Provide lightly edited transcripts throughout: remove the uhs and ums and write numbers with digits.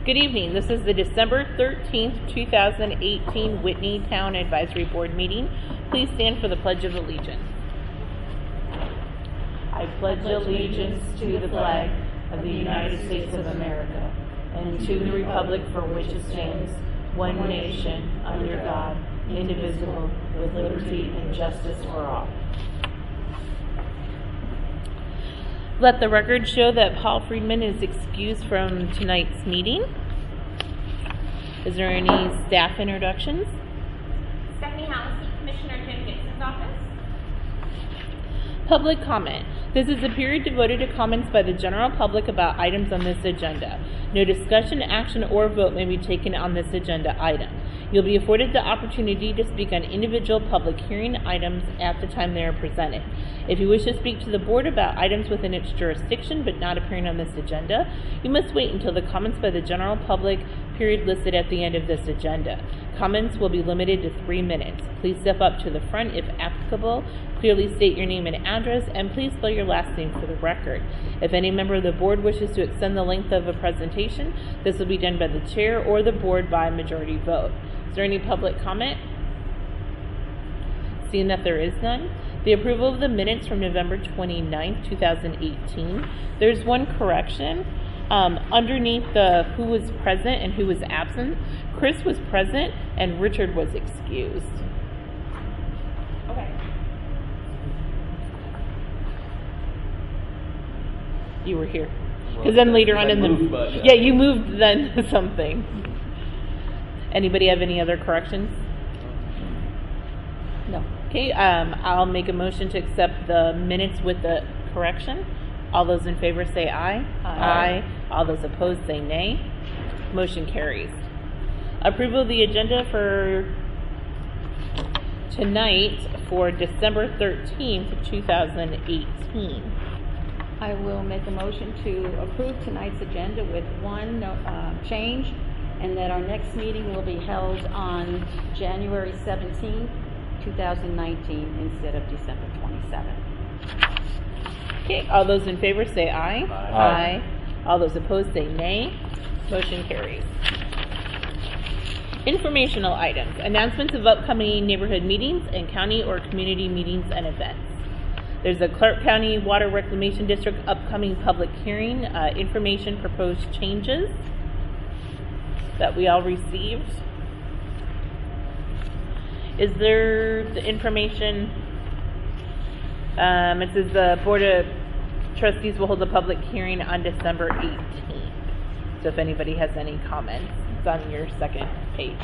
Good evening. This is the December 13th, 2018 Whitney Town Advisory Board meeting. Please stand for the Pledge of Allegiance. I pledge allegiance to the flag of the United States of America and to the republic for which it stands, one nation, under God, indivisible, with liberty and justice for all. Let the record show that Paul Friedman is excused from tonight's meeting. Is there any staff introductions? Stephanie Hallisey, Commissioner Jim Dixon's office. Public comment. This is a period devoted to comments by the general public about items on this agenda. No discussion, action, or vote may be taken on this agenda item. You'll be afforded the opportunity to speak on individual public hearing items at the time they are presented. If you wish to speak to the board about items within its jurisdiction but not appearing on this agenda, you must wait until the comments by the general public period listed at the end of this agenda. Comments will be limited to 3 minutes. Please step up to the front if applicable. Clearly state your name and address, and please spell your last name for the record. If any member of the board wishes to extend the length of a presentation, this will be done by the chair or the board by majority vote. Is there any public comment? Seeing that there is none, the approval of the minutes from November 29th, 2018. There's one correction. Underneath the who was present and who was absent, Chris was present and Richard was excused. Okay. You were here. Because then later on in the... Yeah, you moved then to something. Anybody have any other corrections? No. Okay, I'll make a motion to accept the minutes with the correction. All those in favor say aye. Aye. All those opposed say nay. Motion carries. Approval of the agenda for tonight for December 13th, 2018. I will make a motion to approve tonight's agenda with one change, and that our next meeting will be held on January 17th, 2019 instead of December 27th. Okay, all those in favor say aye. Aye. All those opposed say nay. Motion carries. Informational items. Announcements of upcoming neighborhood meetings and county or community meetings and events. There's a Clark County Water Reclamation District upcoming public hearing. Information proposed changes that we all received. Is there the information? It says the Board of Trustees will hold a public hearing on December 18th. So if anybody has any comments, it's on your second page.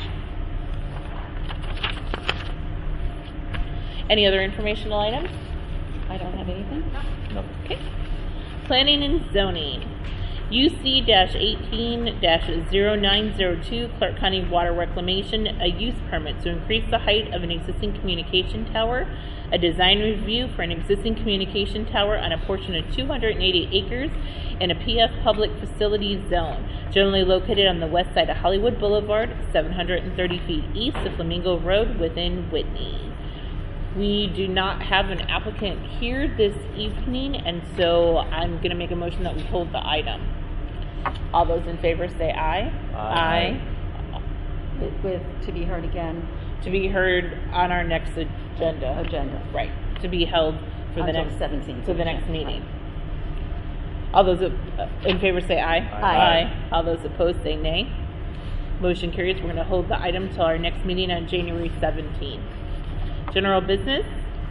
Any other informational items? I don't have anything. No. Okay. Planning and zoning. UC-18-0902 Clark County Water Reclamation, a use permit to increase the height of an existing communication tower, a design review for an existing communication tower on a portion of 280 acres in a PF public facility zone, generally located on the west side of Hollywood Boulevard, 730 feet east of Flamingo Road within Whitney. We do not have an applicant here this evening, and so I'm going to make a motion that we hold the item. All those in favor say aye. Aye. With to be heard again. To be heard on our next agenda. Right. To be held for the next 17th. For the next meeting. All those in favor say aye. Aye. All those opposed say nay. Motion carries. We're going to hold the item till our next meeting on January 17th. General business.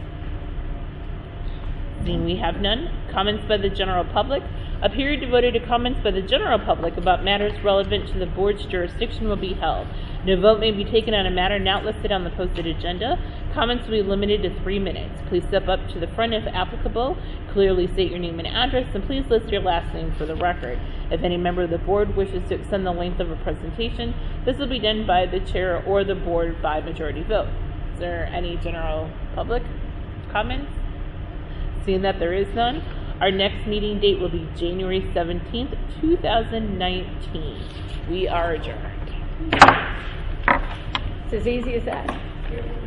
Seeing we have none. Comments by the general public. A period devoted to comments by the general public about matters relevant to the board's jurisdiction will be held. No vote may be taken on a matter not listed on the posted agenda. Comments will be limited to 3 minutes. Please step up to the front if applicable. Clearly state your name and address, and please list your last name for the record. If any member of the board wishes to extend the length of a presentation, this will be done by the chair or the board by majority vote. Is there any general public comments? Seeing that there is none, our next meeting date will be January 17th, 2019. We are adjourned. It's as easy as that.